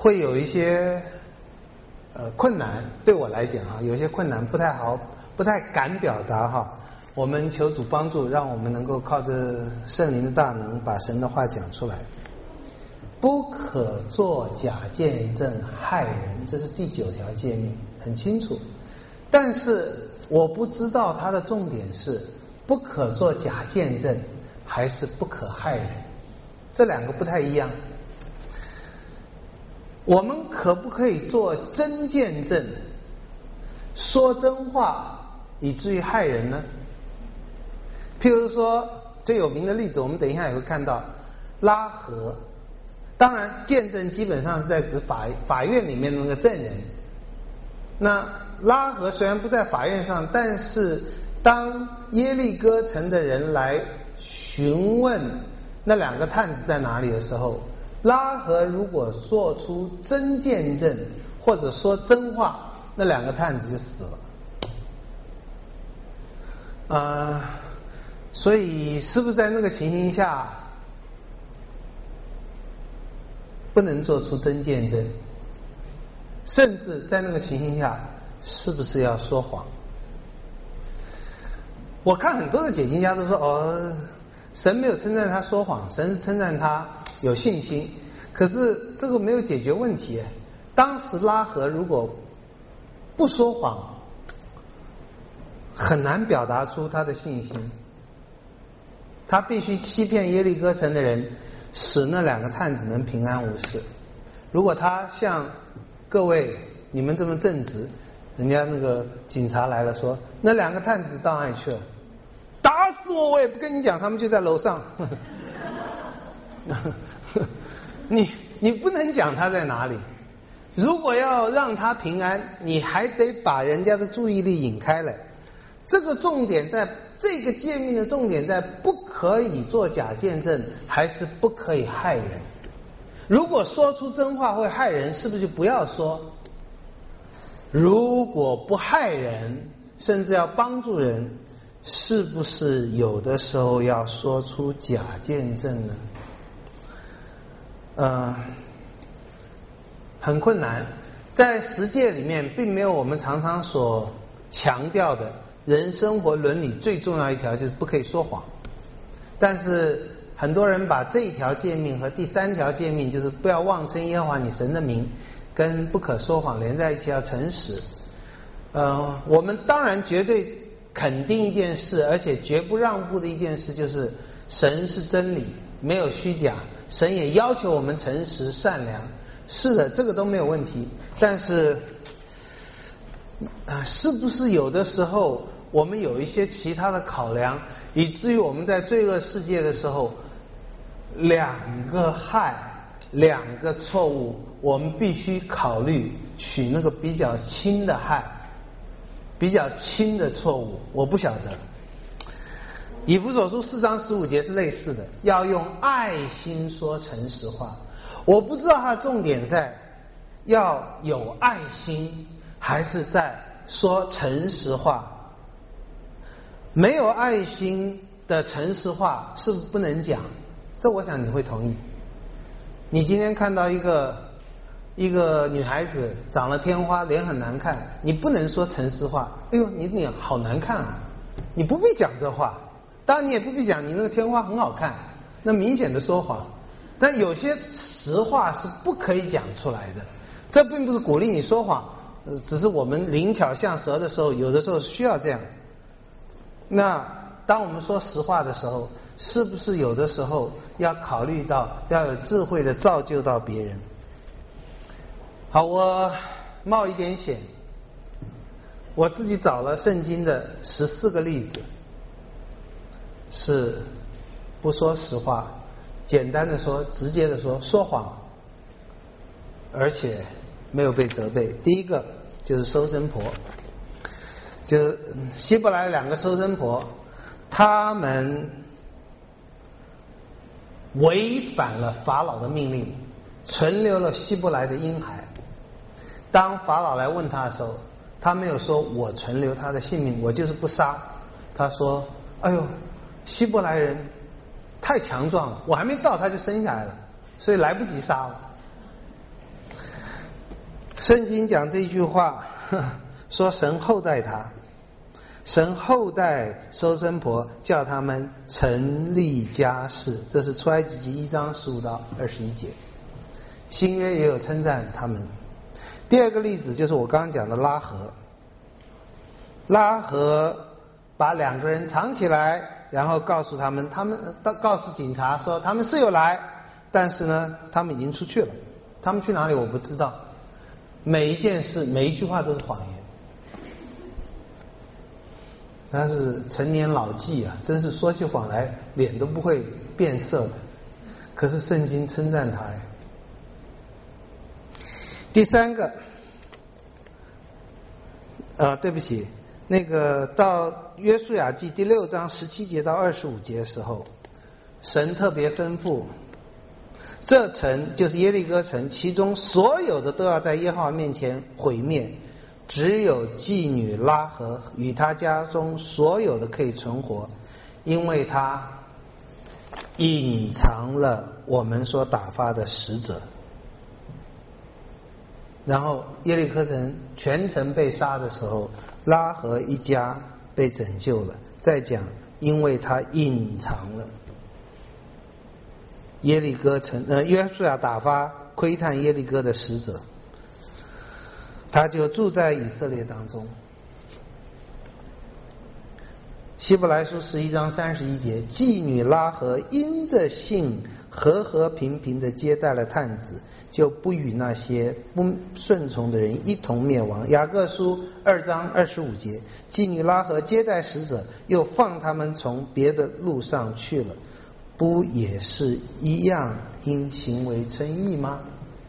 会有一些困难，对我来讲有一些困难不太好，不太敢表达哈。我们求主帮助，让我们能够靠着圣灵的大能，把神的话讲出来。不可作假见证害人，这是第9条诫命，很清楚。但是我不知道它的重点是不可作假见证，还是不可害人，这两个不太一样。我们可不可以做真见证，说真话以至于害人呢？譬如说最有名的例子，我们等一下也会看到拉合。当然见证基本上是在指法院里面的那个证人。那拉合虽然不在法院上，但是当耶利哥城的人来询问那2个探子在哪里的时候，拉合如果说出真见证或者说真话，那2个探子就死了。所以是不是在那个情形下不能做出真见证？甚至在那个情形下是不是要说谎？我看很多的解经家都说神没有称赞他说谎，神是称赞他有信心。可是这个没有解决问题。当时拉合如果不说谎，很难表达出他的信心。他必须欺骗耶利哥城的人，使那2个探子能平安无事。如果他像各位你们这么正直，人家那个警察来了说那2个探子到哪里去了，打死我也不跟你讲，他们就在楼上。你不能讲他在哪里。如果要让他平安，你还得把人家的注意力引开来。这个重点在这个诫命的重点在不可以做假见证，还是不可以害人。如果说出真话会害人，是不是就不要说？如果不害人，甚至要帮助人，是不是有的时候要说出假见证呢？很困难。在实践里面并没有我们常常所强调的人生活伦理最重要一条就是不可以说谎。但是很多人把这一条诫命和第3条诫命，就是不要妄称耶和华你神的名，跟不可说谎连在一起，要诚实。我们当然绝对肯定一件事，而且绝不让步的一件事，就是神是真理，没有虚假，神也要求我们诚实善良。是的，这个都没有问题。但是是不是有的时候我们有一些其他的考量，以至于我们在罪恶世界的时候，2个害2个错误，我们必须考虑取那个比较轻的害，比较轻的错误。我不晓得。以弗所书4章15节是类似的，要用爱心说诚实话。我不知道它的重点在要有爱心，还是在说诚实话。没有爱心的诚实话是不是不能讲？这我想你会同意。你今天看到一个女孩子长了天花，脸很难看，你不能说诚实话，哎呦你脸好难看啊，你不必讲这话。当然你也不必讲你那个天花很好看，那明显的说谎。但有些实话是不可以讲出来的，这并不是鼓励你说谎，只是我们灵巧像蛇的时候，有的时候需要这样。那当我们说实话的时候，是不是有的时候要考虑到要有智慧的造就到别人？好，我冒一点险，我自己找了圣经的14个例子，是不说实话，简单的说，直接的说，说谎，而且没有被责备。第一个就是收生婆，就是希伯来2个收生婆，他们违反了法老的命令，存留了希伯来的婴孩。当法老来问他的时候，他没有说我存留他的性命，我就是不杀。他说哎呦，希伯来人太强壮了，我还没到他就生下来了，所以来不及杀了。 圣经讲这一句话，说神厚待他，神厚待收生婆，叫他们成立家室，这是出埃及记1章15到21节。新约也有称赞他们。第二个例子就是我刚刚讲的拉合，拉合把2个人藏起来，然后告诉他们告诉警察说他们是有来，但是呢他们已经出去了，他们去哪里我不知道。每一件事每一句话都是谎言，他是陈年老纪啊，真是说起谎来脸都不会变色的。可是圣经称赞他呀。第三个，对不起，那个到约书亚记第6章17节到25节的时候，神特别吩咐，这城就是耶利哥城，其中所有的都要在耶和华面前毁灭，只有妓女拉合与他家中所有的可以存活，因为他隐藏了我们所打发的使者。然后耶利哥城全城被杀的时候，拉合一家被拯救了。再讲，因为他隐藏了耶利哥城，约书亚打发窥探耶利哥的使者，他就住在以色列当中。希伯来书11章31节，妓女拉合因着信和和平平的接待了探子，就不与那些不顺从的人一同灭亡。雅各书2章25节，妓女拉合接待使者，又放他们从别的路上去了，不也是一样因行为称义吗？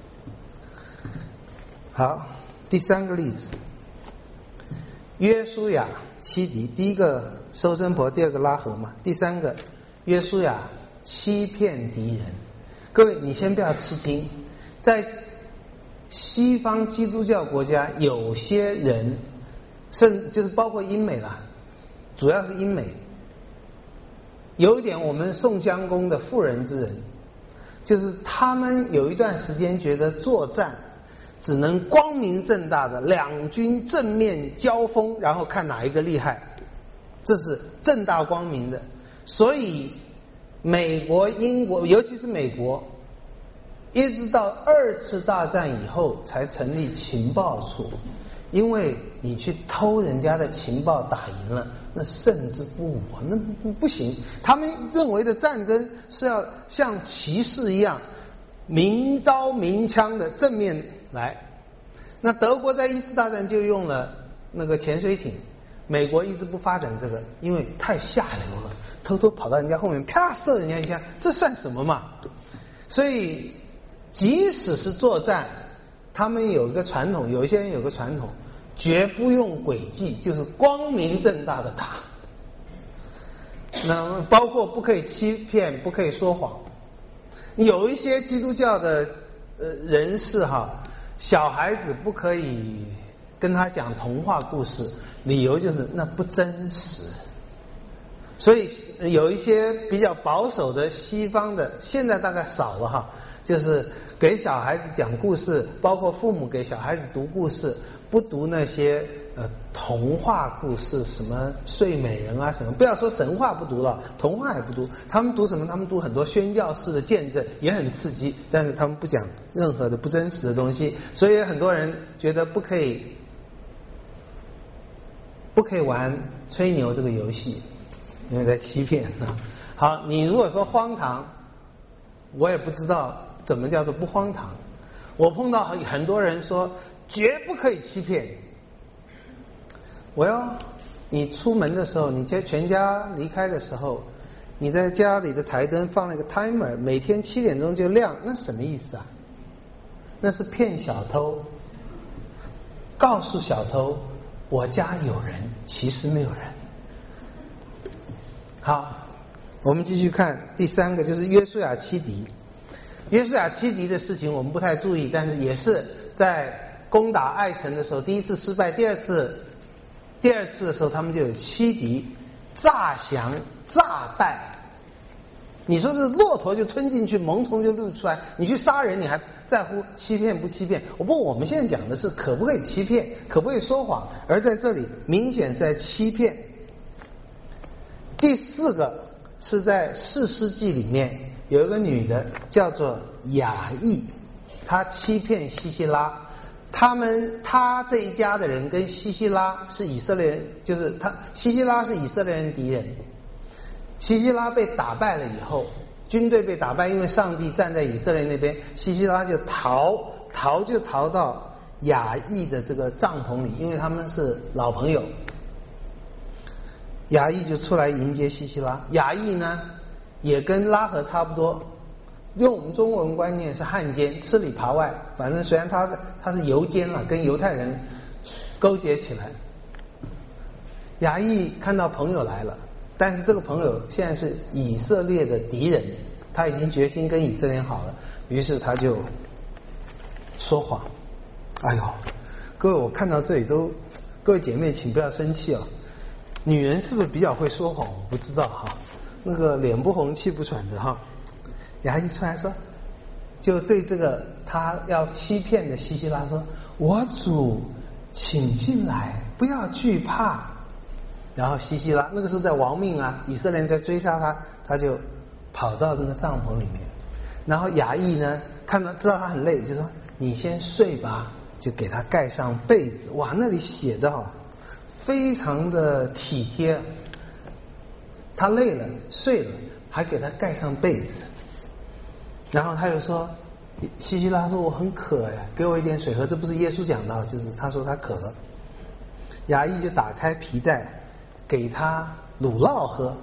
好，第三个例子，约书亚欺敌，第一个收生婆，第二个拉合嘛，第三个约书亚欺骗敌人。各位你先不要吃惊，在西方基督教国家，有些人就是包括英美啦，主要是英美，有一点我们宋襄公的妇人之仁，就是他们有一段时间觉得作战只能光明正大的两军正面交锋，然后看哪一个厉害，这是正大光明的。所以美国、英国，尤其是美国，一直到2次大战以后才成立情报处，因为你去偷人家的情报打赢了，那胜之不武，那不行。他们认为的战争是要像骑士一样明刀明枪的正面来。那德国在1次大战就用了那个潜水艇，美国一直不发展这个，因为太下流了，偷偷跑到人家后面啪射人家一下，这算什么嘛？所以即使是作战，他们有一个传统，有一些人有个传统，绝不用诡计，就是光明正大的打。那包括不可以欺骗，不可以说谎。有一些基督教的人士哈，小孩子不可以跟他讲童话故事，理由就是那不真实。所以有一些比较保守的西方的，现在大概少了哈，就是给小孩子讲故事，包括父母给小孩子读故事，不读那些童话故事，什么睡美人啊什么，不要说神话不读了，童话也不读。他们读什么？他们读很多宣教式的见证，也很刺激，但是他们不讲任何的不真实的东西。所以很多人觉得不可以玩吹牛这个游戏，因为在欺骗。好，你如果说荒唐，我也不知道怎么叫做不荒唐。我碰到很多人说绝不可以欺骗。你出门的时候，你全家离开的时候，你在家里的台灯放了一个 timer， 每天7点钟就亮，那什么意思啊？那是骗小偷，告诉小偷我家有人，其实没有人。好，我们继续看第三个，就是约书亚欺敌。约书亚欺敌的事情我们不太注意，但是也是在攻打爱城的时候，第一次失败，第二次的时候他们就有欺敌、诈降、诈败。 你说这骆驼就吞进去，蠓虫就露出来，你去杀人，你还在乎欺骗不欺骗？不过我们现在讲的是可不可以欺骗，可不可以说谎，而在这里明显是在欺骗。第四个是在士师记里面有一个女的叫做雅意，她欺骗西西拉，他这一家的人跟西西拉是以色列人，就是西西拉是以色列人敌人。西西拉被打败了以后，军队被打败，因为上帝站在以色列那边，西西拉就逃到雅意的这个帐篷里，因为他们是老朋友。雅意就出来迎接西西拉。雅意呢也跟拉合差不多，用我们中国人观念是汉奸，吃里扒外，反正虽然他是犹奸了，跟犹太人勾结起来。雅意看到朋友来了，但是这个朋友现在是以色列的敌人，他已经决心跟以色列人好了，于是他就说谎。哎呦，各位，我看到这里都，各位姐妹请不要生气啊，女人是不是比较会说谎？我不知道哈，那个脸不红气不喘的哈。雅意出来说，就对这个他要欺骗的西西拉说：“我主，请进来，不要惧怕。”然后西西拉那个时候在亡命啊，以色列人在追杀他，他就跑到这个帐篷里面。然后雅意呢知道他很累，就说：“你先睡吧。”就给他盖上被子。哇，那里写的非常的体贴。他累了睡了，还给他盖上被子。然后他又说，西西拉说：“我很渴呀，给我一点水喝。”这不是耶稣讲的，就是他说他渴了。雅意就打开皮带给他乳酪喝。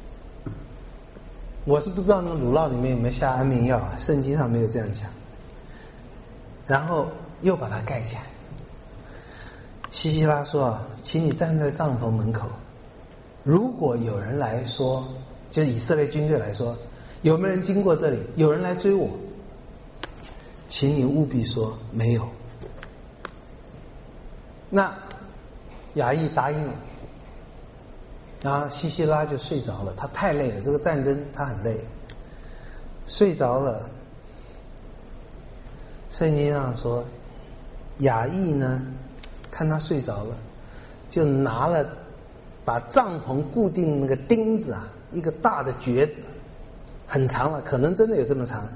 我是不知道那个乳酪里面有没有下安眠药啊，圣经上没有这样讲。然后又把它盖起来。西西拉说：“请你站在帐篷门口，如果有人来说，就是以色列军队来说，有没有人经过这里？有人来追我，请你务必说没有。”那雅意答应了，然后西西拉就睡着了。他太累了，这个战争他很累，睡着了。圣经上说，雅意呢看他睡着了，就把帐篷固定那个钉子啊，一个大的橛子，很长了，可能真的有这么长，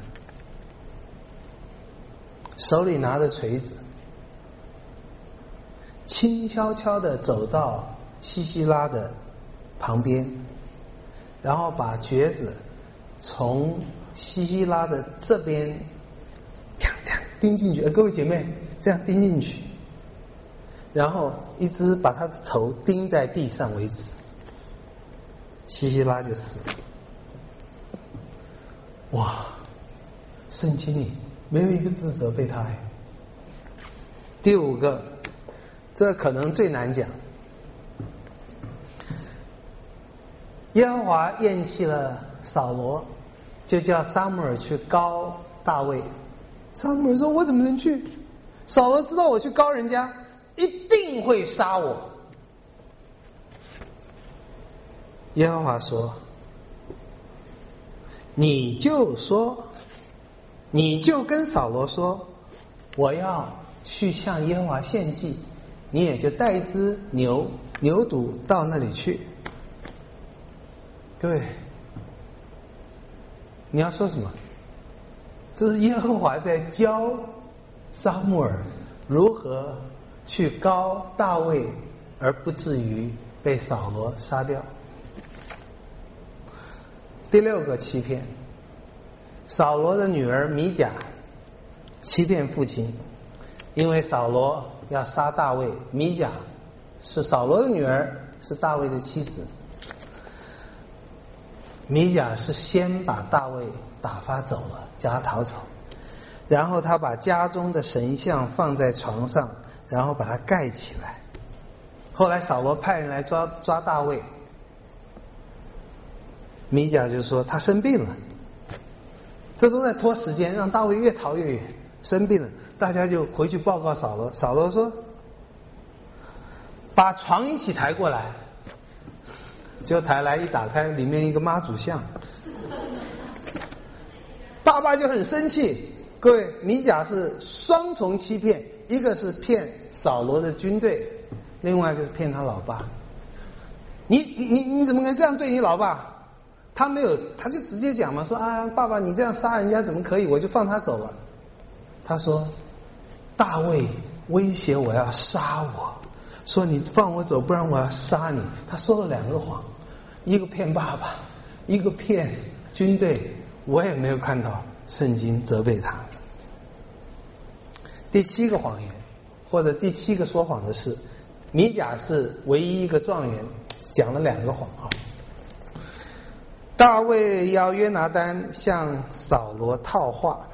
手里拿着锤子，轻悄悄地走到西西拉的旁边，然后把橛子从西西拉的这边钉进去。各位姐妹，这样钉进去，然后一直把他的头钉在地上为止，西西拉就死了。哇，圣经里没有一个字责备他。第五个，这可能最难讲。耶和华厌弃了扫罗，就叫撒母耳去膏大卫。撒母耳说：“我怎么能去？扫罗知道我去膏人家，一定会杀我。”耶和华说：“你就跟扫罗说，我要去向耶和华献祭，你也就带一只牛犊到那里去。”各位，你要说什么？这是耶和华在教撒母耳如何去膏大卫，而不至于被扫罗杀掉。第六个欺骗，扫罗的女儿米甲欺骗父亲，因为扫罗要杀大卫，米甲是扫罗的女儿，是大卫的妻子。米甲是先把大卫打发走了，叫他逃走，然后他把家中的神像放在床上，然后把它盖起来。后来扫罗派人来抓大卫，米甲就说他生病了，这都在拖时间，让大卫越逃越远。生病了，大家就回去报告扫罗。扫罗说：“把床一起抬过来。”就抬来一打开，里面一个妈祖像。 爸爸就很生气。各位，米甲是双重欺骗，一个是骗扫罗的军队，另外一个是骗他老爸。你怎么可以这样对你老爸？他没有，他就直接讲嘛，说啊，爸爸你这样杀人家怎么可以？我就放他走了。他说大卫威胁我要杀我，说你放我走，不然我要杀你。他说了2个谎，一个骗爸爸，一个骗军队。我也没有看到圣经责备他。第7个谎言，或者第7个说谎的是，米甲是唯一一个状元，讲了2个谎啊。大卫要约拿单向扫罗套话，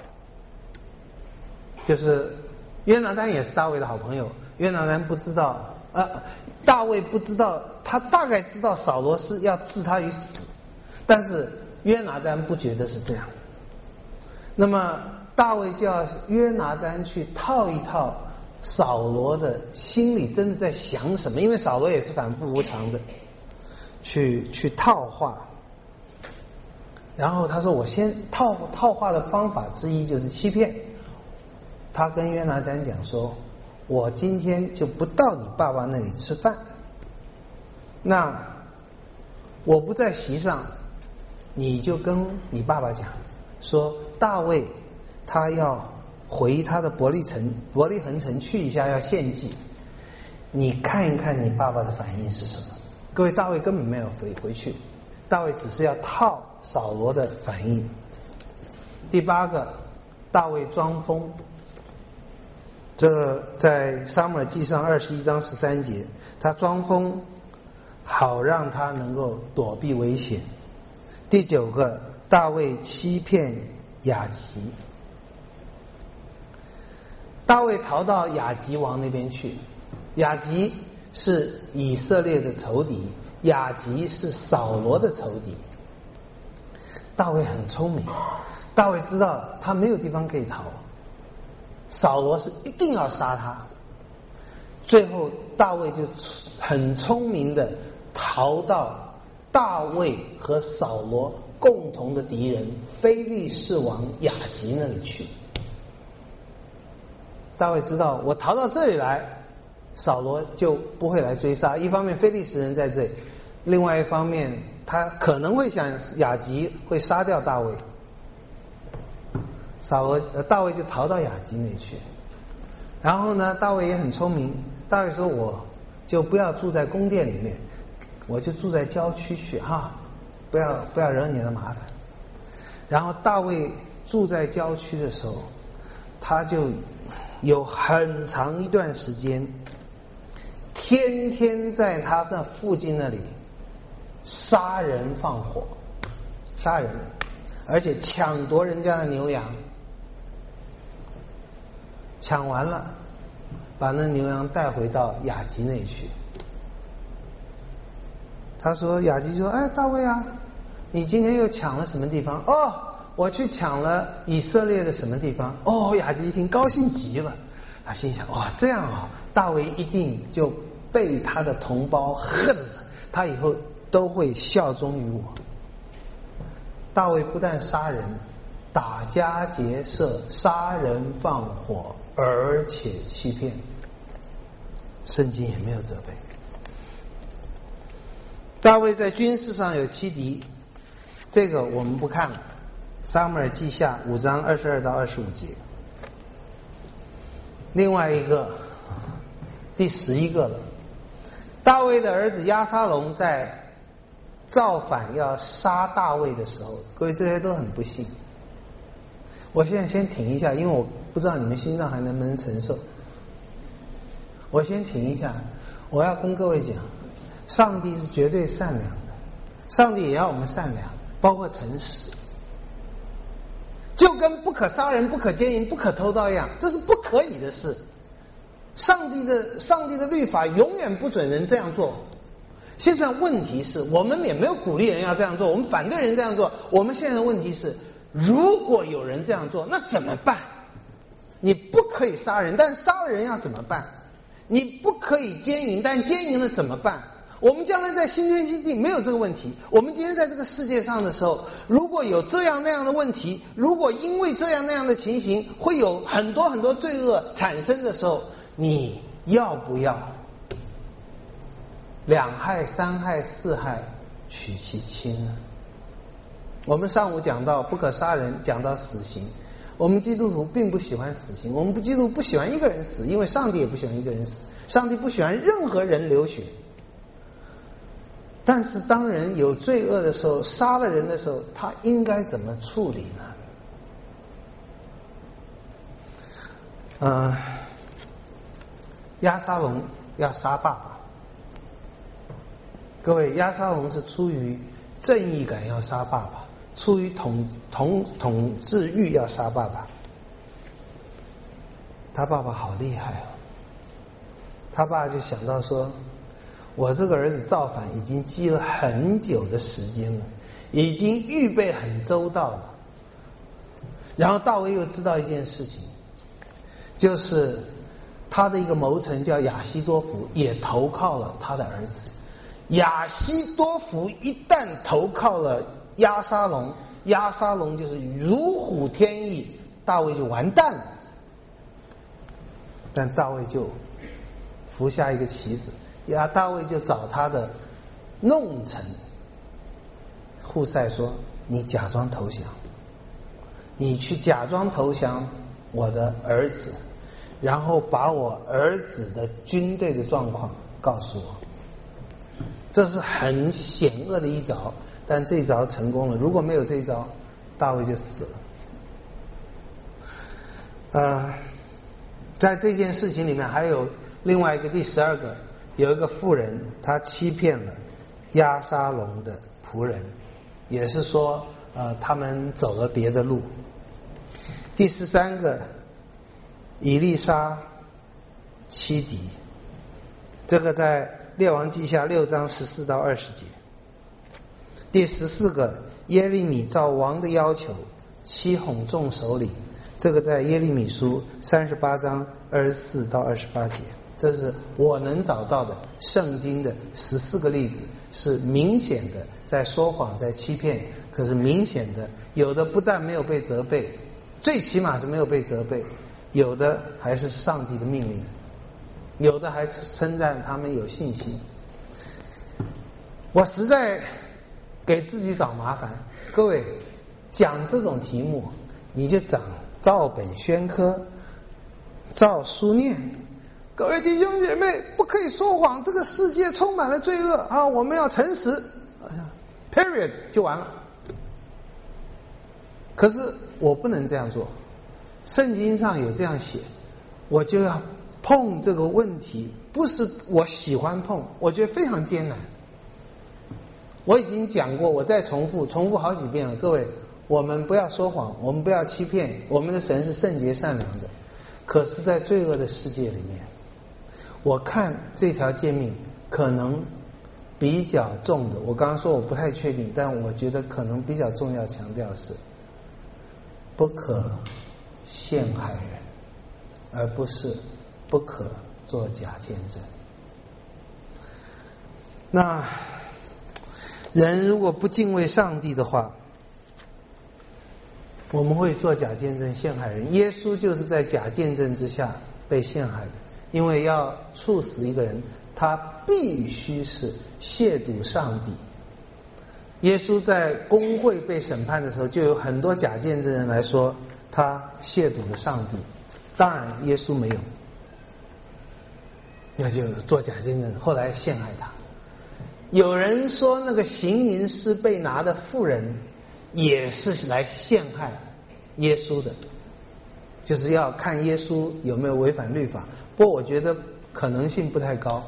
就是约拿单也是大卫的好朋友，约拿单不知道，大卫不知道，他大概知道扫罗是要置他于死，但是约拿单不觉得是这样。那么大卫就要约拿单去套一套扫罗的心里真的在想什么，因为扫罗也是反复无常的，去套话。然后他说我先套话的方法之一就是欺骗。他跟约拿单讲说，我今天就不到你爸爸那里吃饭，那我不在席上，你就跟你爸爸讲说大卫他要回他的伯利恒城去一下，要献祭，你看一看你爸爸的反应是什么。各位，大卫根本没有回去，大卫只是要套扫罗的反应。第8个，大卫装疯，这在撒母耳记上21章13节，他装疯好让他能够躲避危险。第9个，大卫欺骗亚吉，大卫逃到亚吉王那边去。亚吉是以色列的仇敌，亚吉是扫罗的仇敌。大卫很聪明，大卫知道他没有地方可以逃，扫罗是一定要杀他。最后大卫就很聪明的逃到大卫和扫罗共同的敌人非利士王亚吉那里去。大卫知道我逃到这里来，扫罗就不会来追杀。一方面非利士人在这里，另外一方面他可能会想亚吉会杀掉大卫，大卫就逃到亚吉那里去。然后呢，大卫也很聪明，大卫说我就不要住在宫殿里面，我就住在郊区去哈，不要惹你的麻烦。然后大卫住在郊区的时候，他就有很长一段时间天天在他那附近那里杀人放火，杀人，而且抢夺人家的牛羊，抢完了把那牛羊带回到亚吉那里去。他说亚吉说，哎，大卫啊，你今天又抢了什么地方？哦，我去抢了以色列的什么地方。哦，亚吉一听高兴极了，他心想哇，这样啊，大卫一定就被他的同胞恨了，他以后都会效忠于我。大卫不但杀人，打家劫舍，杀人放火，而且欺骗，圣经也没有责备。大卫在军事上有欺敌，这个我们不看了，撒母耳记下5章22到25节。另外一个第11个了，大卫的儿子押沙龙在造反要杀大卫的时候，各位这些都很不幸。我现在先停一下，因为我不知道你们心脏还能不能承受。我先停一下，我要跟各位讲，上帝是绝对善良的，上帝也要我们善良，包括诚实，就跟不可杀人、不可奸淫、不可偷盗一样，这是不可以的事。上帝的律法永远不准人这样做。现在问题是我们也没有鼓励人要这样做，我们反对人这样做。我们现在的问题是，如果有人这样做，那怎么办？你不可以杀人，但杀了人要怎么办？你不可以奸淫，但奸淫了怎么办？ 我们将来在新天新地没有这个问题。我们今天在这个世界上的时候，如果有这样那样的问题，如果因为这样那样的情形会有很多很多罪恶产生的时候，你要不要2害3害4害取其轻呢？我们上午讲到不可杀人，讲到死刑。我们基督徒并不喜欢死刑，我们基督徒不喜欢一个人死，因为上帝也不喜欢一个人死，上帝不喜欢任何人流血。但是当人有罪恶的时候，杀了人的时候，他应该怎么处理呢？押沙龙要杀爸爸，各位，押沙龙是出于正义感要杀爸爸，出于统治欲要杀爸爸。他爸爸好厉害啊！他爸就想到说，我这个儿子造反已经积了很久的时间了，已经预备很周到了。然后大卫又知道一件事情，就是他的一个谋臣叫亚希多弗也投靠了他的儿子。亚希多弗一旦投靠了押沙龙，押沙龙就是如虎添翼，大卫就完蛋了。但大卫就服下一个棋子，大卫就找他的弄臣户塞说，你假装投降，你去假装投降我的儿子，然后把我儿子的军队的状况告诉我。这是很险恶的一招，但这一招成功了。如果没有这一招，大卫就死了。在这件事情里面还有另外一个第12个，有一个妇人，她欺骗了押沙龙的仆人，也是说他们走了别的路。第13个，以利沙欺敌，这个在列王记下6章14到20节。第14个，耶利米照王的要求欺哄众首领，这个在耶利米书38章24到28节。这是我能找到的圣经的14个例子，是明显的在说谎，在欺骗，可是明显的有的不但没有被责备，最起码是没有被责备，有的还是上帝的命令，有的还是称赞他们有信心。我实在给自己找麻烦，各位讲这种题目你就照本宣科，照书念。各位弟兄姐妹，不可以说谎，这个世界充满了罪恶啊！我们要诚实 ，period 就完了。可是我不能这样做，圣经上有这样写，我就要碰这个问题，不是我喜欢碰，我觉得非常艰难。我已经讲过，我再重复好几遍了。各位，我们不要说谎，我们不要欺骗，我们的神是圣洁善良的。可是在罪恶的世界里面，我看这条诫命可能比较重的，我刚刚说我不太确定，但我觉得可能比较重要强调是不可陷害人，而不是不可作假见证。那人如果不敬畏上帝的话，我们会做假见证陷害人。耶稣就是在假见证之下被陷害的，因为要处死一个人，他必须是亵渎上帝。耶稣在公会被审判的时候，就有很多假见证人来说他亵渎了上帝，当然耶稣没有，那就做假见证，后来陷害他。有人说那个行淫师被拿的妇人也是来陷害耶稣的，就是要看耶稣有没有违反律法。不过我觉得可能性不太高，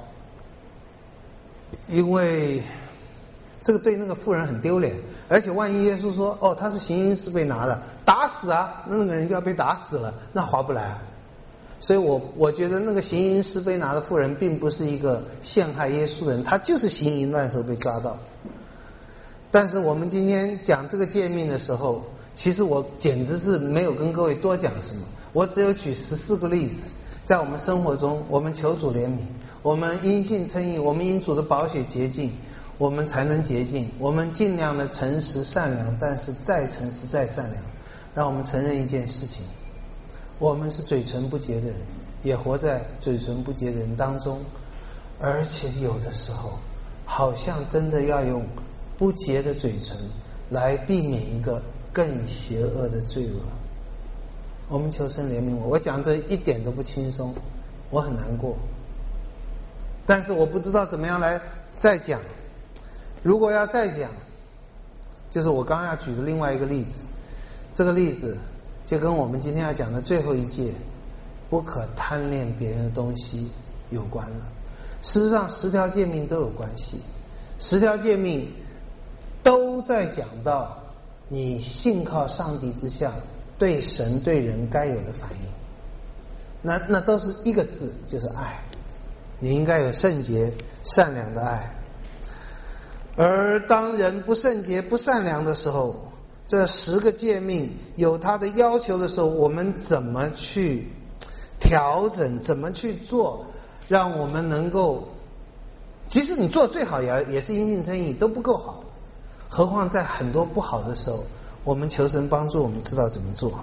因为这个对那个妇人很丢脸，而且万一耶稣说哦他是行淫师被拿的，打死啊，那个人就要被打死了，那划不来啊。所以我觉得那个行淫师被拿的妇人并不是一个陷害耶稣的人，他就是行淫乱手被抓到。但是我们今天讲这个诫命的时候，其实我简直是没有跟各位多讲什么，我只有举14个例子，在我们生活中我们求主怜悯， 我们因信称义，我们因主的宝血洁净，我们才能洁净。我们尽量的诚实善良，但是再诚实再善良，让我们承认一件事情，我们是嘴唇不洁的人，也活在嘴唇不洁的人当中，而且有的时候好像真的要用不洁的嘴唇来避免一个更邪恶的罪恶。我们求神怜悯我讲这一点都不轻松，我很难过，但是我不知道怎么样来再讲。如果要再讲，就是我刚刚要举的另外一个例子，这个例子就跟我们今天要讲的最后一诫不可贪恋别人的东西有关了。事实上10条诫命都有关系，10条诫命都在讲到你信靠上帝之下对神对人该有的反应，那都是一个字，就是爱。你应该有圣洁善良的爱，而当人不圣洁不善良的时候，这10个诫命有它的要求的时候，我们怎么去调整，怎么去做，让我们能够，即使你做最好也是因信称义都不够好，何况在很多不好的时候，我们求神帮助我们知道怎么做。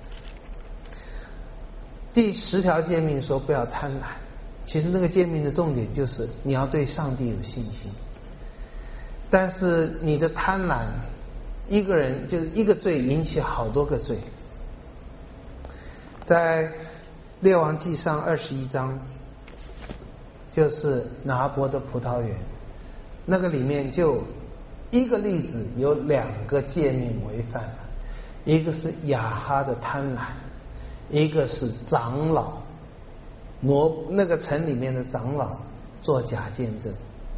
第10条诫命说不要贪婪，其实那个诫命的重点就是你要对上帝有信心，但是你的贪婪，一个人就是一个罪引起好多个罪。在列王纪上21章，就是拿伯的葡萄园，那个里面就一个例子有2个诫命违反了，一个是亚哈的贪婪，一个是长老那个城里面的长老做假见证。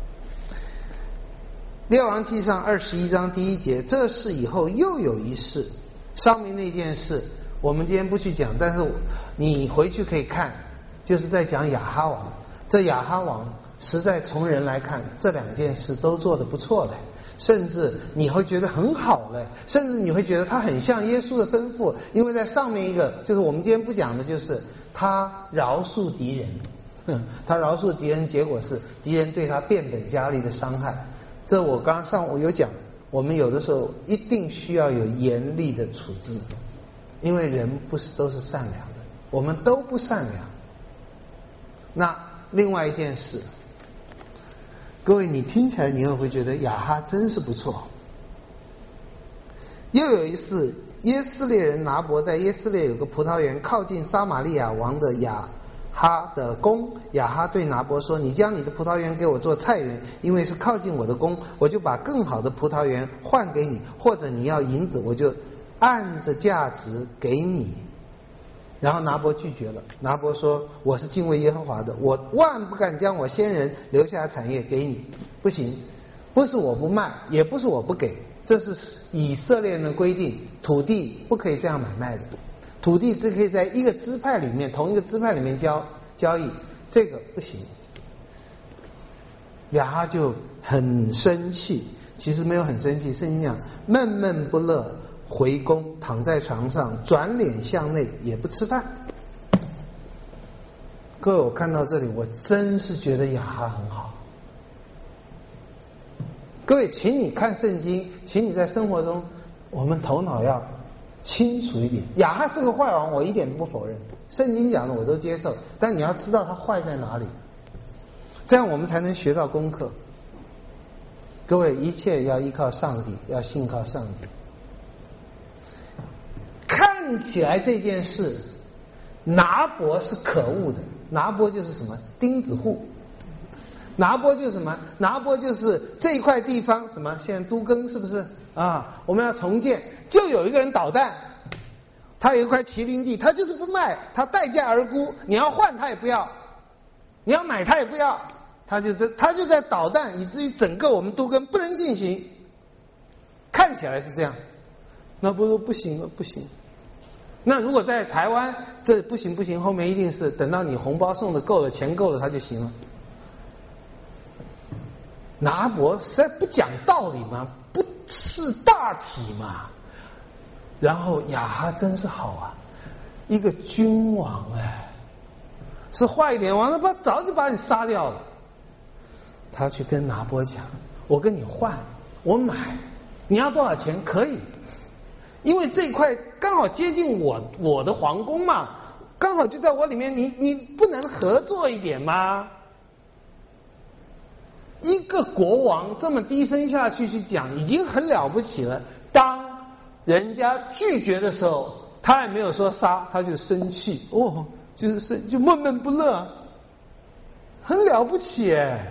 列王纪上21章第1节，这事以后又有一事，上面那件事我们今天不去讲，但是你回去可以看，就是在讲亚哈王。这亚哈王实在从人来看，这2件事都做得不错的，甚至你会觉得很好了，甚至你会觉得他很像耶稣的吩咐，因为在上面一个就是我们今天不讲的，就是他饶恕敌人，他饶恕敌人，结果是敌人对他变本加厉的伤害。这我刚上我有讲，我们有的时候一定需要有严厉的处置，因为人不是都是善良的，我们都不善良。那另外一件事，各位你听起来你会觉得亚哈真是不错。又有一次，耶斯列人拿伯在耶斯列有个葡萄园，靠近撒玛利亚王的亚哈的宫。亚哈对拿伯说，你将你的葡萄园给我做菜园，因为是靠近我的宫，我就把更好的葡萄园换给你，或者你要银子，我就按着价值给你。然后拿伯拒绝了，拿伯说，我是敬畏耶和华的，我万不敢将我先人留下的产业给你。不行，不是我不卖，也不是我不给，这是以色列人的规定，土地不可以这样买卖的，土地只可以在一个支派里面，同一个支派里面交易，这个不行。亚哈就很生气，其实没有很生气，圣经讲闷闷不乐，回宫躺在床上，转脸向内，也不吃饭。各位，我看到这里，我真是觉得亚哈很好。各位，请你看圣经，请你在生活中，我们头脑要清楚一点。亚哈是个坏王，我一点都不否认，圣经讲的我都接受，但你要知道他坏在哪里，这样我们才能学到功课。各位，一切要依靠上帝，要信靠上帝。看起来这件事拿伯是可恶的，拿伯就是什么钉子户，拿伯就是什么，拿伯就是这一块地方什么，现在都更是不是啊？我们要重建，就有一个人捣蛋，他有一块麒麟地，他就是不卖，他待价而沽，你要换他也不要，你要买他也不要，他就在捣蛋，以至于整个我们都更不能进行。看起来是这样，那不说不行了，不行。那如果在台湾，这不行，后面一定是等到你红包送的够了，钱够了，他就行了。拿伯实在不讲道理嘛，不识大体嘛。然后亚哈真是好啊，一个君王哎， 是坏一点，王他早就把你杀掉了。他去跟拿波讲，我跟你换，我买，你要多少钱可以，因为这块刚好接近我的皇宫嘛，刚好就在我里面，你不能合作一点吗？一个国王这么低声下去讲，已经很了不起了。当人家拒绝的时候，他也没有说杀，他就生气，就闷闷不乐，很了不起哎。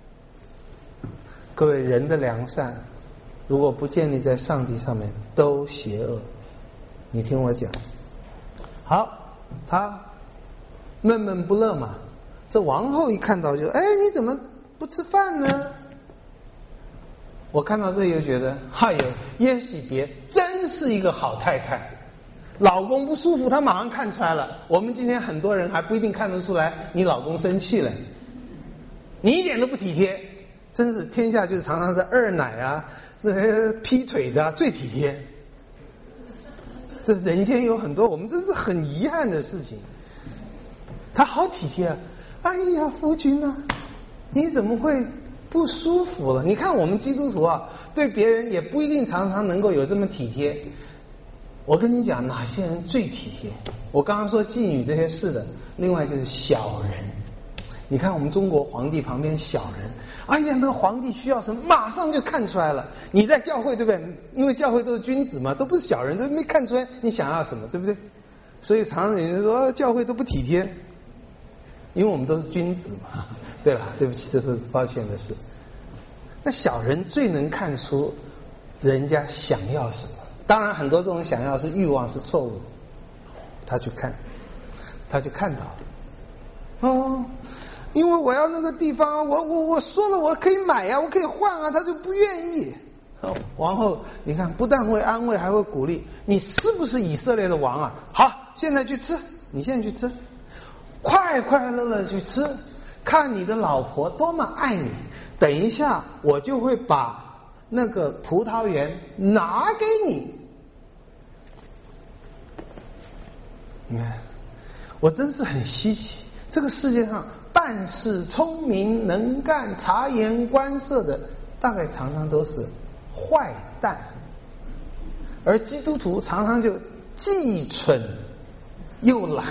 各位，人的良善如果不建立在上帝上面，都邪恶。你听我讲，好，他闷闷不乐嘛。这王后一看到就，你怎么不吃饭呢？我看到这又觉得，耶洗别真是一个好太太。老公不舒服，她马上看出来了。我们今天很多人还不一定看得出来，你老公生气了，你一点都不体贴。真是天下就是常常是二奶啊，劈腿的最体贴。这人间有很多我们这是很遗憾的事情。他好体贴啊，哎呀夫君啊，你怎么会不舒服了？你看我们基督徒啊，对别人也不一定常常能够有这么体贴。我跟你讲，哪些人最体贴？我刚刚说妓女这些事的，另外就是小人。你看我们中国皇帝旁边小人，哎呀，那个皇帝需要什么，马上就看出来了。你在教会对不对？因为教会都是君子嘛，都不是小人，都没看出来你想要什么，对不对？所以常常有人说教会都不体贴，因为我们都是君子嘛。对了，对不起，这是抱歉的事。那小人最能看出人家想要什么。当然很多这种想要是欲望，是错误。他去看，他就看到了，因为我要那个地方，我说了我可以买呀，我可以换啊，他就不愿意。王后你看不但会安慰，还会鼓励，你是不是以色列的王啊？好，现在去吃，你现在去吃，快快乐乐去吃，看你的老婆多么爱你，等一下我就会把那个葡萄园拿给你。你看，我真是很稀奇，这个世界上办事聪明能干察言观色的，大概常常都是坏蛋，而基督徒常常就既蠢又懒。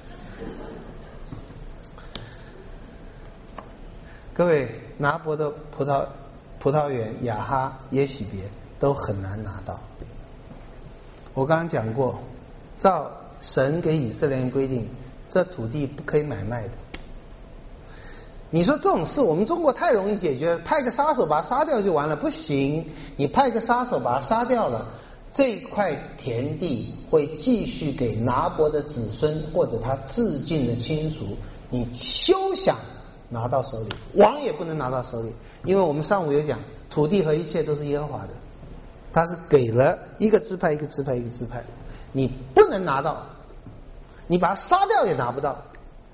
各位，拿伯的葡萄园亚哈耶洗别都很难拿到。我刚刚讲过，照神给以色列人规定，这土地不可以买卖的。你说这种事我们中国太容易解决，派个杀手把他杀掉就完了，不行，你派个杀手把他杀掉了，这块田地会继续给拿伯的子孙或者他至近的亲属，你休想拿到手里，王也不能拿到手里，因为我们上午有讲，土地和一切都是耶和华的，他是给了一个支派一个支派一个支派，你不能拿到，你把他杀掉也拿不到。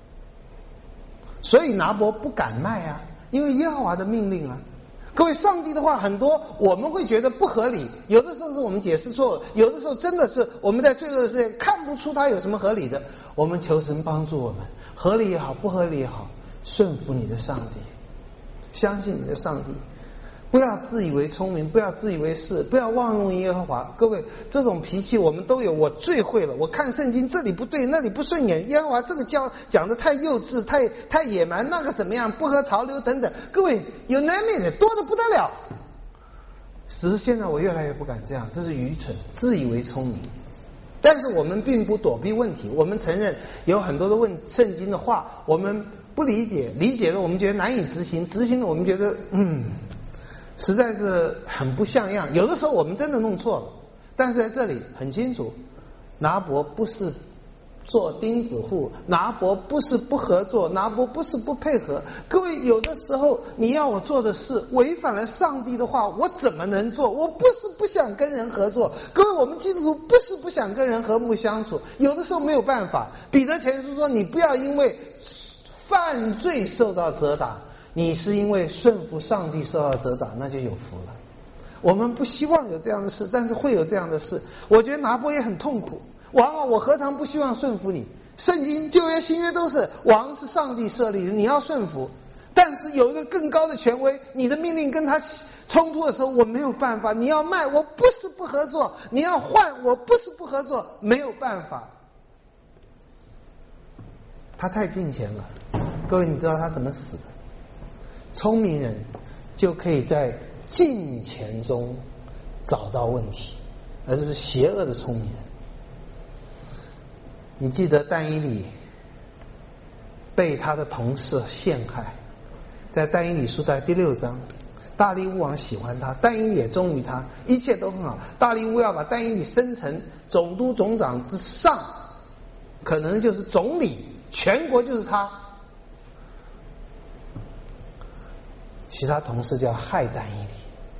所以拿伯不敢卖啊，因为耶和华的命令啊。各位，上帝的话很多我们会觉得不合理，有的时候是我们解释错了，有的时候真的是我们在罪恶的世界看不出它有什么合理的，我们求神帮助我们，合理也好不合理也好，顺服你的上帝，相信你的上帝，不要自以为聪明，不要自以为是，不要妄用耶和华。各位，这种脾气我们都有，我最会了。我看圣经这里不对，那里不顺眼，耶和华这个讲的太幼稚，太野蛮，那个怎么样，不合潮流等等。各位有难免的，多的不得了。只是现在我越来越不敢这样，这是愚蠢，自以为聪明。但是我们并不躲避问题，我们承认有很多的圣经的话我们不理解，理解了我们觉得难以执行，执行了我们觉得实在是很不像样，有的时候我们真的弄错了。但是在这里很清楚，拿伯不是做钉子户，拿伯不是不合作，拿伯不是不配合。各位，有的时候你要我做的事违反了上帝的话，我怎么能做？我不是不想跟人合作，各位，我们基督徒不是不想跟人和睦相处，有的时候没有办法。彼得前书说，你不要因为犯罪受到责打，你是因为顺服上帝受到责打，那就有福了。我们不希望有这样的事，但是会有这样的事。我觉得拿伯也很痛苦，王啊，我何尝不希望顺服你？ 圣经旧约新约都是王是上帝设立的，你要顺服。但是有一个更高的权威，你的命令跟他冲突的时候，我没有办法。你要卖，我不是不合作；你要换，我不是不合作，没有办法。他太近前了，各位，你知道他怎么死的？聪明人就可以在近前中找到问题，而这是邪恶的聪明人。你记得但以理被他的同事陷害，在但以理书第6章，大利乌王喜欢他，但以理也忠于他，一切都很好。大利乌要把但以理升成总督总长之上，可能就是总理，全国就是他。其他同事就要害但以理，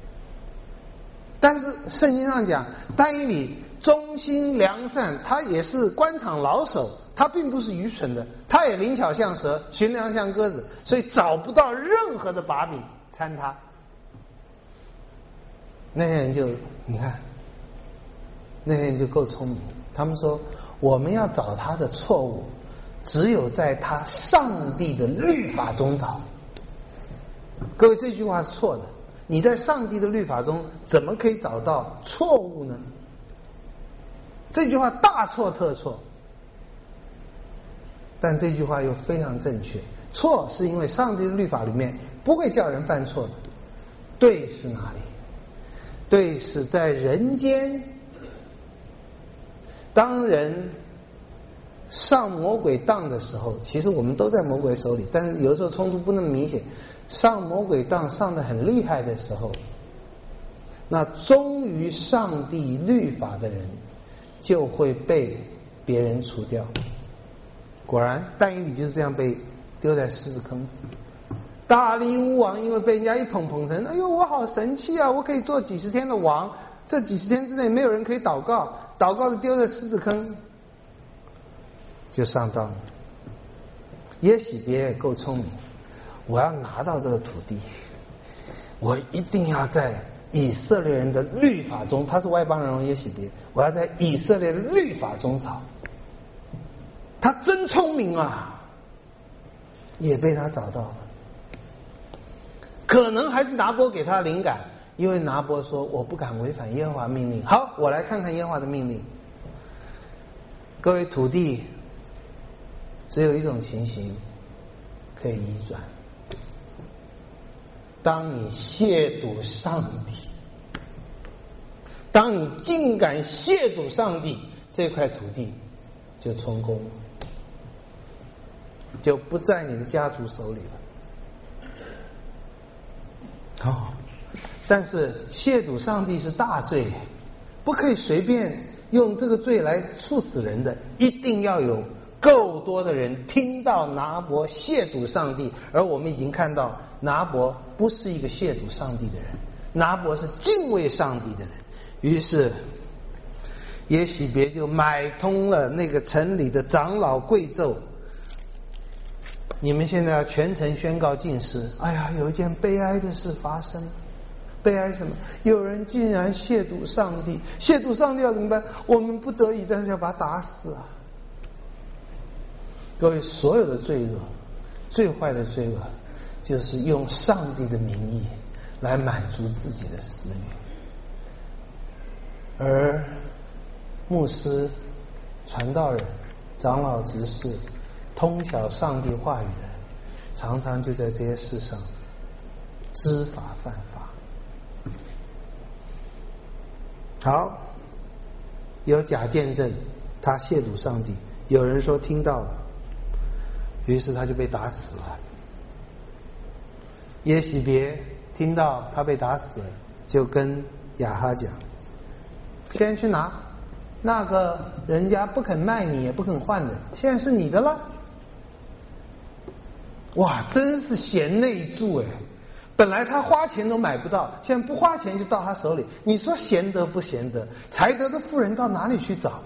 但是圣经上讲，但以理忠心良善，他也是官场老手，他并不是愚蠢的，他也灵巧像蛇，驯良像鸽子，所以找不到任何的把柄参他。那些人就你看，那些人就够聪明，他们说我们要找他的错误，只有在他上帝的律法中找。各位，这句话是错的，你在上帝的律法中怎么可以找到错误呢？这句话大错特错，但这句话又非常正确。错是因为上帝的律法里面不会叫人犯错的，对是哪里？对是在人间，当人上魔鬼当的时候，其实我们都在魔鬼手里，但是有的时候冲突不那么明显。上魔鬼当上的很厉害的时候，那忠于上帝律法的人就会被别人除掉。果然但以理就是这样被丢在狮子坑。大利乌王因为被人家一捧成，哎呦我好神气啊，我可以做几十天的王，这几十天之内没有人可以祷告，祷告的丢在狮子坑，就上当了。耶洗别也够聪明，我要拿到这个土地，我一定要在以色列人的律法中，他是外邦人耶洗别，我要在以色列的律法中找。他真聪明啊，也被他找到了。可能还是拿波给他灵感，因为拿波说我不敢违反耶和华命令。好，我来看看耶和华的命令。各位，土地只有一种情形可以移转，当你亵渎上帝，当你竟敢亵渎上帝，这块土地就充公了，就不在你的家族手里了。好，但是亵渎上帝是大罪，不可以随便用这个罪来处死人的，一定要有够多的人听到拿伯亵渎上帝。而我们已经看到拿伯不是一个亵渎上帝的人，拿伯是敬畏上帝的人。于是耶洗别就买通了那个城里的长老贵胄，你们现在要全城宣告禁食。哎呀，有一件悲哀的事发生。悲哀什么？有人竟然亵渎上帝，亵渎上帝要怎么办？我们不得已，但是要把他打死啊！各位，所有的罪恶，最坏的罪恶，就是用上帝的名义来满足自己的私欲。而牧师、传道人、长老、执事，通晓上帝话语的人，常常就在这些事上知法犯法。好，有假见证，他亵渎上帝，有人说听到了，于是他就被打死了。耶洗别听到他被打死了，就跟亚哈讲，现在去拿，那个人家不肯卖你也不肯换的，现在是你的了。哇，真是贤内助哎！本来他花钱都买不到，现在不花钱就到他手里，你说贤德不贤德？才德的妇人到哪里去找？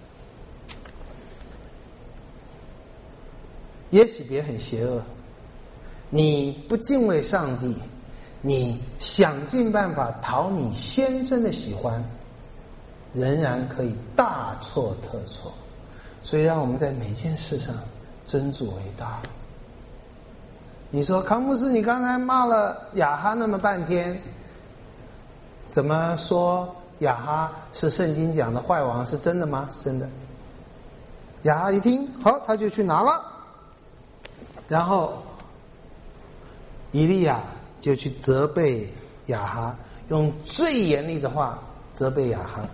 耶洗别很邪恶，你不敬畏上帝，你想尽办法讨你先生的喜欢，仍然可以大错特错。 所以让我们在每件事上尊主为大。你说康牧师，你刚才骂了亚哈那么半天，怎么说亚哈是圣经讲的坏王，是真的吗？是真的。亚哈一听，好，他就去拿了，然后以利亚就去责备亚哈，用最严厉的话责备亚哈。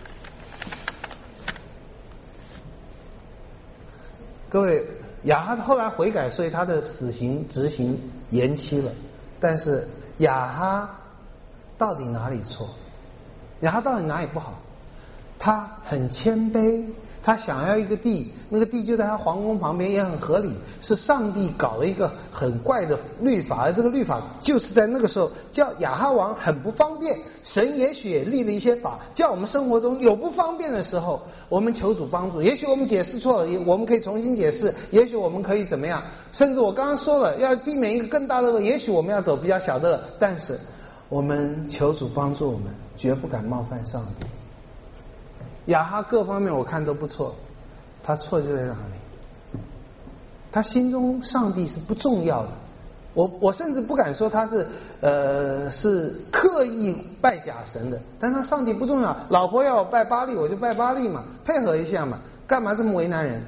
各位，亚哈后来悔改，所以他的死刑执行延期了。但是亚哈到底哪里错？亚哈到底哪里不好？他很谦卑，他想要一个地，那个地就在他皇宫旁边，也很合理，是上帝搞了一个很怪的律法，而这个律法就是在那个时候叫亚哈王很不方便，神也许也立了一些法，叫我们生活中有不方便的时候，我们求主帮助。也许我们解释错了，我们可以重新解释，也许我们可以怎么样，甚至我刚刚说了，要避免一个更大的恶，也许我们要走比较小的恶，但是我们求主帮助我们，绝不敢冒犯上帝。亚哈各方面我看都不错，他错就在哪里？他心中上帝是不重要的。我甚至不敢说他是刻意拜假神的，但他上帝不重要。老婆要我拜巴力，我就拜巴力嘛，配合一下嘛，干嘛这么为难人？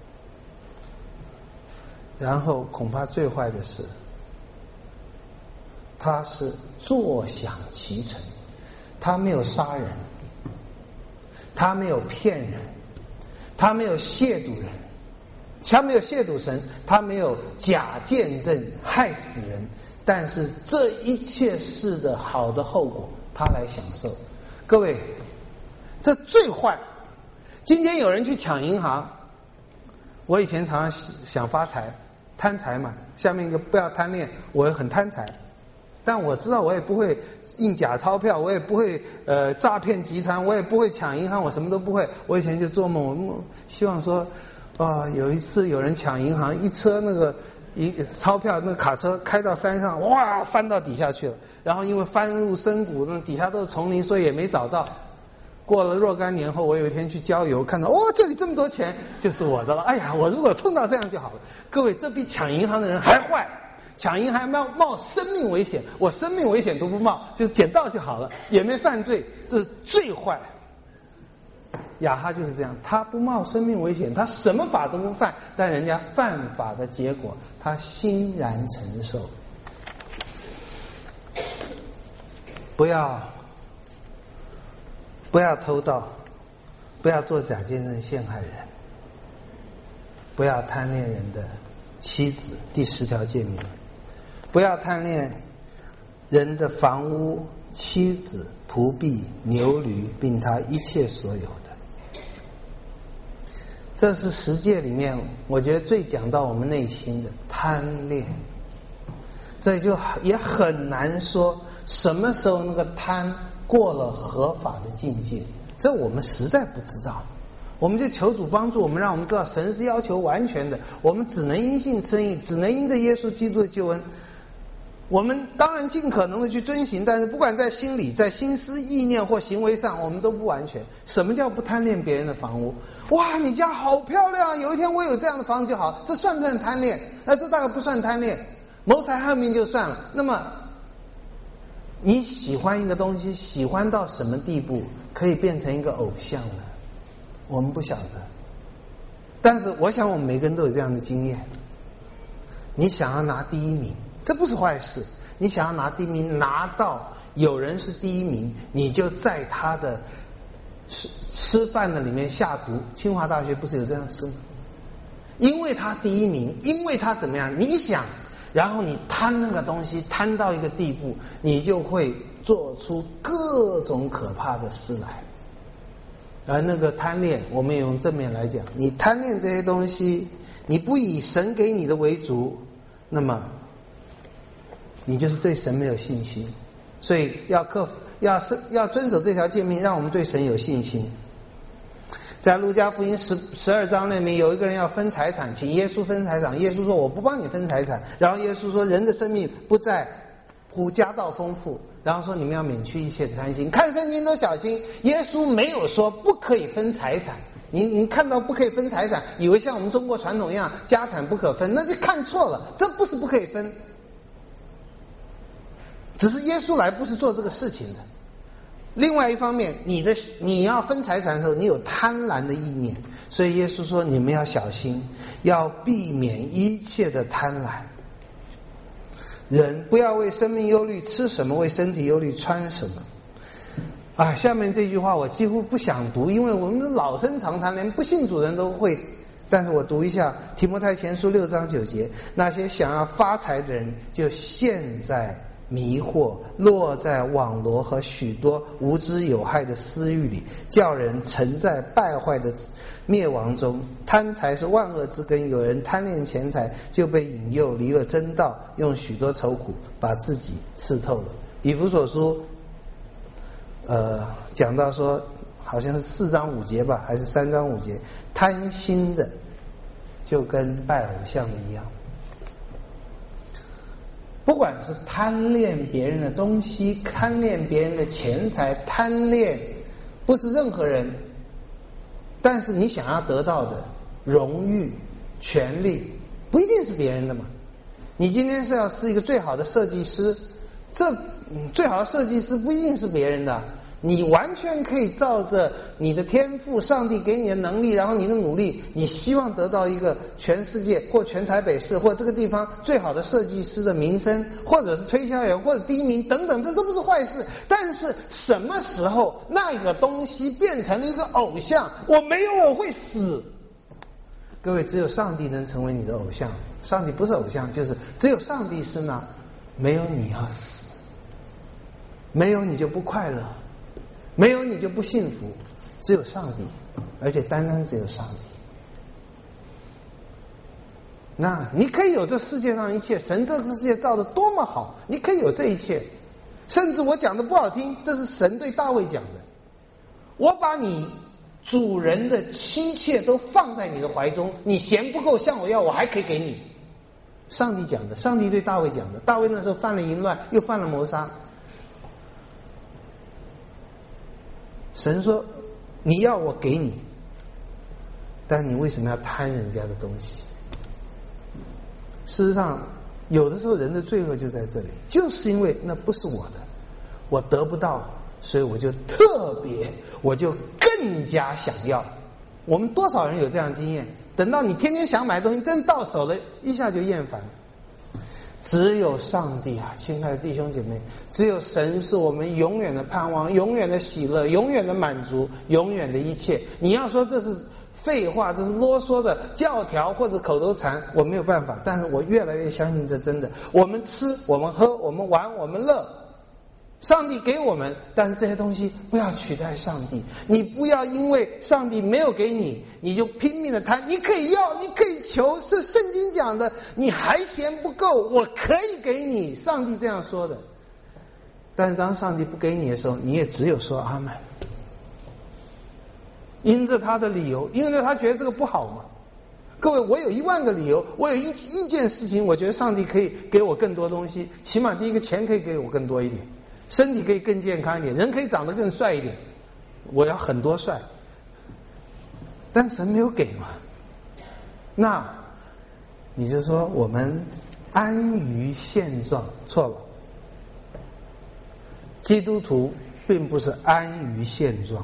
然后恐怕最坏的是，他是坐享其成，他没有杀人，他没有骗人，他没有亵渎人，他没有亵渎神，他没有假见证害死人，但是这一切事的好的后果他来享受。各位，这最坏。今天有人去抢银行，我以前常常想发财贪财嘛，下面一个不要贪恋，我很贪财，但我知道我也不会印假钞票，我也不会诈骗集团，我也不会抢银行，我什么都不会。我以前就做梦，我希望说有一次有人抢银行，一车那个钞票，那个卡车开到山上，哇，翻到底下去了。然后因为翻入深谷，那底下都是丛林，所以也没找到。过了若干年后，我有一天去郊游，看到这里这么多钱，就是我的了。哎呀，我如果碰到这样就好了。各位，这比抢银行的人还坏。抢银还冒生命危险，我生命危险都不冒，就捡到就好了，也没犯罪，这是最坏。亚哈就是这样，他不冒生命危险，他什么法都不犯，但人家犯法的结果他欣然承受。不要偷盗，不要做假见证陷害人，不要贪恋人的妻子，第10条诫命。不要贪恋人的房屋、妻子、仆婢、牛驴，并他一切所有的。这是10诫里面我觉得最讲到我们内心的贪恋。这就也很难说什么时候那个贪过了合法的境界，这我们实在不知道。我们就求主帮助我们，让我们知道神是要求完全的，我们只能因信称义，只能因着耶稣基督的救恩。我们当然尽可能的去遵行，但是不管在心理、在心思意念或行为上，我们都不完全。什么叫不贪恋别人的房屋？哇，你家好漂亮，有一天我有这样的房子就好，这算不算贪恋？这大概不算贪恋，谋财害命就算了。那么你喜欢一个东西，喜欢到什么地步可以变成一个偶像呢？我们不晓得，但是我想我们每个人都有这样的经验。你想要拿第一名，这不是坏事。你想要拿第一名，拿到有人是第一名，你就在他的吃饭的里面下毒。清华大学不是有这样的事吗？因为他第一名，因为他怎么样，你想，然后你贪那个东西，贪到一个地步，你就会做出各种可怕的事来。而那个贪恋，我们也用正面来讲，你贪恋这些东西，你不以神给你的为主，那么你就是对神没有信心。所以要遵守这条诫命，让我们对神有信心。在路加福音12章那里，有一个人要分财产，请耶稣分财产，耶稣说我不帮你分财产。然后耶稣说人的生命不在乎家道丰富，然后说你们要免去一切的贪心。看圣经都小心，耶稣没有说不可以分财产， 你看到不可以分财产，以为像我们中国传统一样家产不可分，那就看错了，这不是不可以分，只是耶稣来不是做这个事情的。另外一方面，你要分财产的时候，你有贪婪的意念，所以耶稣说你们要小心，要避免一切的贪婪。人不要为生命忧虑，吃什么；为身体忧虑，穿什么。下面这句话我几乎不想读，因为我们老生常谈，连不信主的人都会。但是我读一下提摩太前书6章9节，那些想要发财的人就陷在迷惑，落在网罗和许多无知有害的私欲里，叫人沉在败坏的灭亡中。贪财是万恶之根，有人贪恋钱财，就被引诱离了真道，用许多愁苦把自己刺透了。以弗所书讲到说，好像是4章5节吧，还是3章5节，贪心的就跟拜偶像一样。不管是贪恋别人的东西，贪恋别人的钱财，贪恋不是任何人，但是你想要得到的荣誉、权利，不一定是别人的嘛。你今天是要是一个最好的设计师，这最好的设计师不一定是别人的，你完全可以照着你的天赋，上帝给你的能力，然后你的努力，你希望得到一个全世界或全台北市或这个地方最好的设计师的名声，或者是推销员或者第一名等等，这都不是坏事。但是什么时候那个东西变成了一个偶像，我没有我会死。各位，只有上帝能成为你的偶像，上帝不是偶像，就是只有上帝是呢，没有你要死，没有你就不快乐，没有你就不幸福，只有上帝，而且单单只有上帝。那你可以有这世界上一切，神这个世界造得多么好，你可以有这一切，甚至我讲的不好听，这是神对大卫讲的，我把你主人的妻妾都放在你的怀中，你嫌不够向我要，我还可以给你。上帝讲的，上帝对大卫讲的。大卫那时候犯了淫乱，又犯了谋杀，神说你要我给你，但你为什么要贪人家的东西？事实上有的时候人的罪恶就在这里，就是因为那不是我的，我得不到，所以我就我就更加想要。我们多少人有这样经验，等到你天天想买东西，真到手了一下就厌烦。只有上帝啊，亲爱的弟兄姐妹，只有神是我们永远的盼望，永远的喜乐，永远的满足，永远的一切。你要说这是废话，这是啰嗦的教条或者口头禅，我没有办法，但是我越来越相信这真的。我们吃，我们喝，我们玩，我们乐，上帝给我们，但是这些东西不要取代上帝。你不要因为上帝没有给你，你就拼命的贪。你可以要，你可以求，是圣经讲的，你还嫌不够，我可以给你，上帝这样说的。但是当上帝不给你的时候，你也只有说阿们，因着他的理由，因为他觉得这个不好嘛。各位，我有10000个理由，我有一件事情，我觉得上帝可以给我更多东西。起码第一个，钱可以给我更多一点，身体可以更健康一点，人可以长得更帅一点，我要很多帅，但神没有给嘛。那你就说我们安于现状，错了。基督徒并不是安于现状。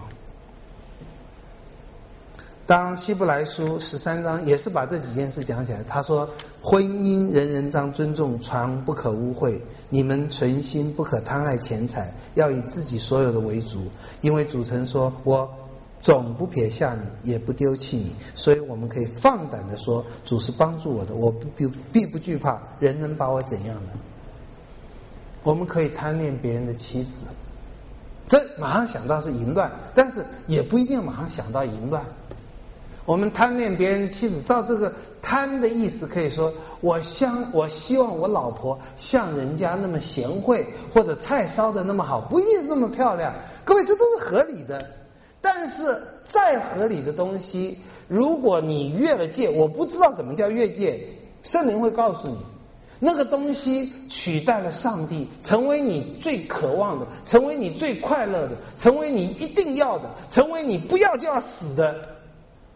当希伯来书13章也是把这几件事讲起来，他说婚姻人人当尊重，床不可污秽，你们存心不可贪爱钱财，要以自己所有的为主，因为主曾说我总不撇下你，也不丢弃你，所以我们可以放胆的说主是帮助我的，我必不惧怕，人能把我怎样呢？我们可以贪恋别人的妻子，这马上想到是淫乱，但是也不一定马上想到淫乱。我们贪恋别人的妻子，照这个贪的意思可以说我希望我老婆像人家那么贤惠，或者菜烧的那么好，不一定是那么漂亮，各位这都是合理的。但是再合理的东西，如果你越了界，我不知道怎么叫越界，圣灵会告诉你，那个东西取代了上帝，成为你最渴望的，成为你最快乐的，成为你一定要的，成为你不要就要死的，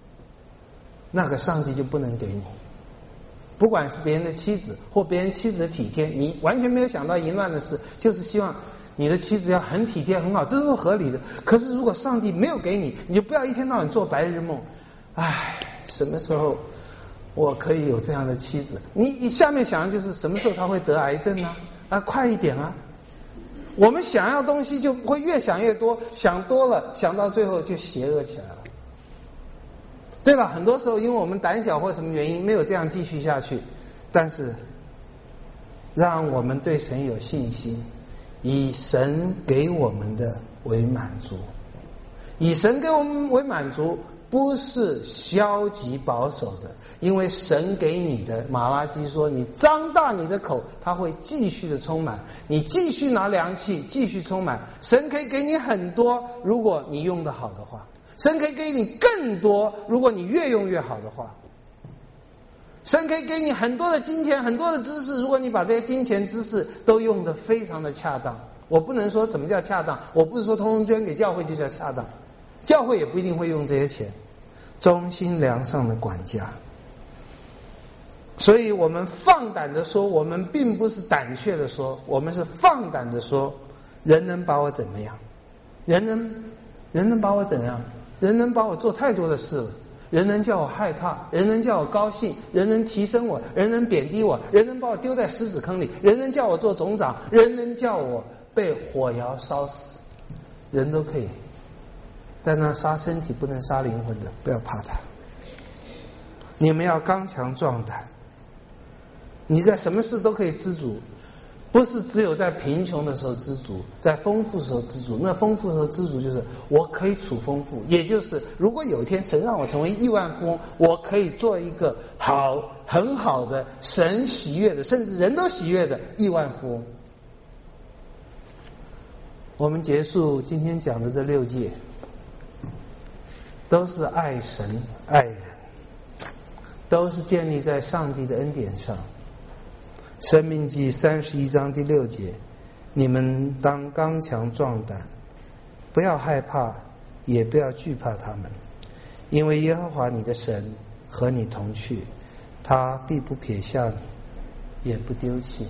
那个上帝就不能给你。不管是别人的妻子或别人妻子的体贴，你完全没有想到淫乱的事，就是希望你的妻子要很体贴很好，这是合理的。可是如果上帝没有给你，你就不要一天到晚做白日梦。什么时候我可以有这样的妻子？你下面想的就是什么时候他会得癌症呢？快一点啊！我们想要东西就会越想越多，想多了，想到最后就邪恶起来了。对了，很多时候因为我们胆小或什么原因没有这样继续下去，但是让我们对神有信心，以神给我们的为满足。以神给我们为满足不是消极保守的，因为神给你的，马拉基说你张大你的口，它会继续的充满，你继续拿凉气继续充满。神可以给你很多，如果你用得好的话，神可以给你更多，如果你越用越好的话。神可以给你很多的金钱，很多的知识，如果你把这些金钱知识都用得非常的恰当。我不能说什么叫恰当，我不是说通通捐给教会就叫恰当，教会也不一定会用这些钱。忠心良善的管家。所以我们放胆的说，我们并不是胆怯的说，我们是放胆的说，人能把我怎么样？人能把我怎样？人能把我做太多的事了，人能叫我害怕，人能叫我高兴，人能提升我，人能贬低我，人能把我丢在狮子坑里，人能叫我做总长，人能叫我被火窑烧死，人都可以。但那杀身体不能杀灵魂的，不要怕他。你们要刚强壮胆，你在什么事都可以知足，不是只有在贫穷的时候知足，在丰富的时候知足。那丰富的时候知足就是我可以处丰富，也就是如果有一天神让我成为亿万富翁，我可以做一个很好的神喜悦的，甚至人都喜悦的亿万富翁。我们结束今天讲的这6戒，都是爱神爱人，都是建立在上帝的恩典上。申命记31章第6节，你们当刚强壮胆，不要害怕，也不要惧怕他们，因为耶和华你的神和你同去，他必不撇下你，也不丢弃。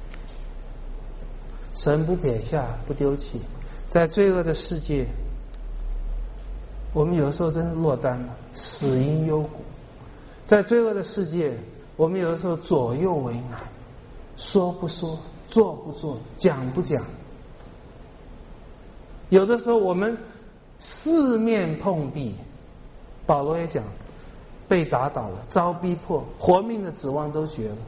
神不撇下不丢弃。在罪恶的世界，我们有的时候真是落单了，死因幽谷。在罪恶的世界，我们有的时候左右为难，说不说，做不做，讲不讲。有的时候我们四面碰壁，保罗也讲，被打倒了，遭逼迫，活命的指望都绝了。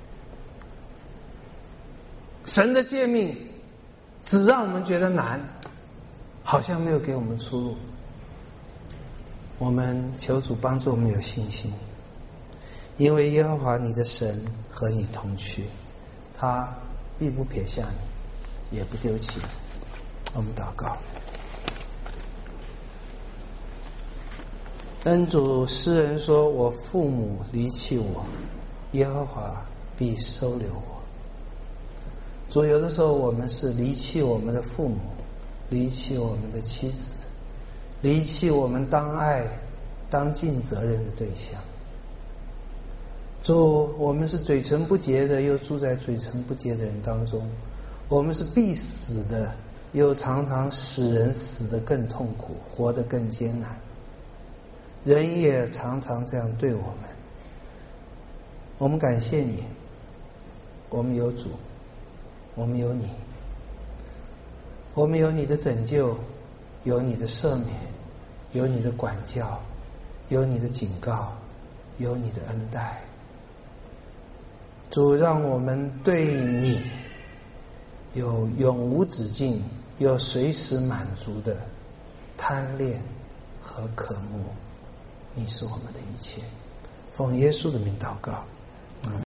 神的诫命只让我们觉得难，好像没有给我们出路。我们求主帮助我们有信心，因为耶和华你的神和你同去，他必不撇下你，也不丢弃你。我们祷告。恩主，诗人说，我父母离弃我，耶和华必收留我。主，有的时候我们是离弃我们的父母，离弃我们的妻子，离弃我们当爱当尽责任的对象。主，我们是嘴唇不洁的，又住在嘴唇不洁的人当中，我们是必死的，又常常使人死得更痛苦，活得更艰难。人也常常这样对我们。我们感谢你，我们有主，我们有你，我们有你的拯救，有你的赦免，有你的管教，有你的警告，有你的恩待。主，让我们对你有永无止境，有随时满足的贪恋和渴慕。你是我们的一切，奉耶稣的名祷告。